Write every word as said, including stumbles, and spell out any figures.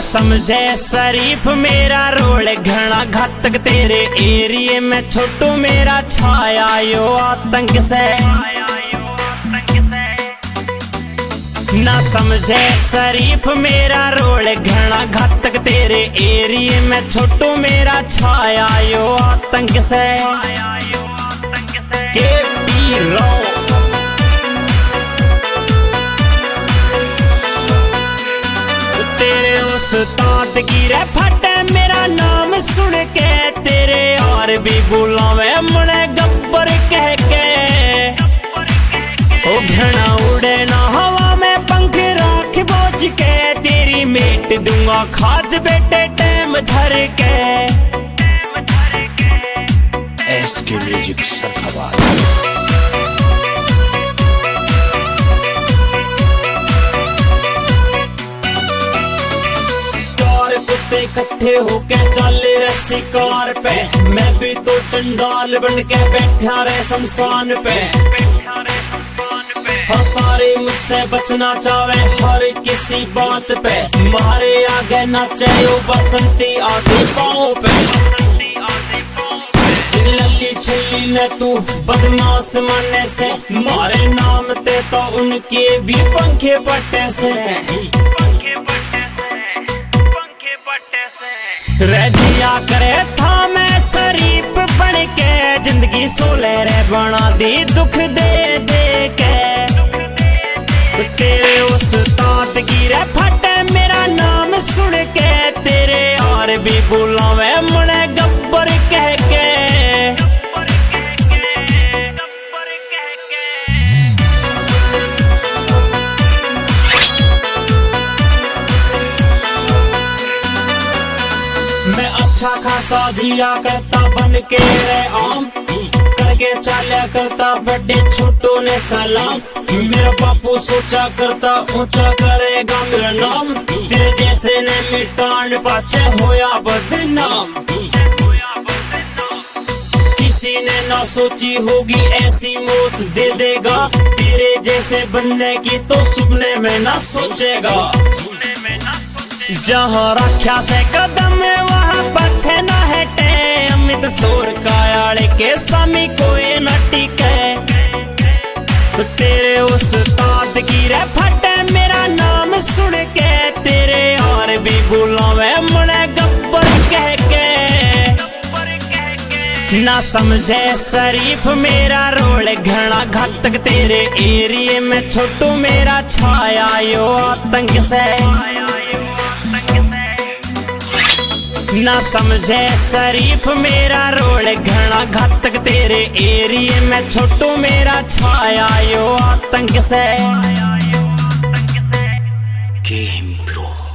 समझे शरीफ मेरा रोल घना घातक तेरे एरिए में छोटू मेरा छाया यो आतंक से। ना समझे शरीफ मेरा रोल घना घातक तेरे एरिए में छोटू मेरा छाया यो आतंक से। के पी रो तेरे उस्ताद गिरे फटे मेरा नाम सुन के तेरे और भी बुलावे मने गब्बर कह के। ओ घना उड़े ना हवा में पंख राख बोझ के तेरी मेट दूंगा खाज बेटे टैम धर के। एस के म्यूजिक सरखवार इकट्ठे होके चले रे शिकार पे मैं भी तो चंडाल बन के बैठा रे शमशान पे। हाँ सारे मुझसे बचना चाहे हर किसी बात पे मारे आगे नाचे ओ बसंती आधी पाँव पे। लल्ली छिल्ली ने तू बदमाश मानने से मारे नाम ते तो उनके भी पंखे पट्टे से। रजिया करे था मैं शरीफ बन के जिंदगी सोले रे बना दी दुख दे दे के। तेरे उस्ताद गिरे फटे मेरा नाम सुन के तेरे और भी बुलावे मने गब्बर कह के। मैं अच्छा खासा जिया करता बन के रे आम करके चाल्या करता बड़े छोटों ने सलाम। मेरा बापू सोचा करता ऊंचा करेगा मेरा नाम तेरे जैसे ने मिटान पाछे होया बदनाम। किसी ने ना सोची होगी ऐसी मौत दे देगा तेरे जैसे बनने की तो सुपने में ना सोचेगा। जहाँ रख्या से कदम वहाँ पछे न हटे अमित सोर कायाले के स्वामी कोई न टिके। तेरे उस्ताद गिरे फटे मेरा नाम सुन के तेरे और भी बुलावे मने गब्बर कह के। ना समझे शरीफ मेरा रोल घना घातक तेरे एरिए में छोटू मेरा छाया यो आतंक से। ना समझे शरीफ मेरा रोल घना घातक तेरे एरिए में छोटू मेरा छाया यो आतंक से। Game pro.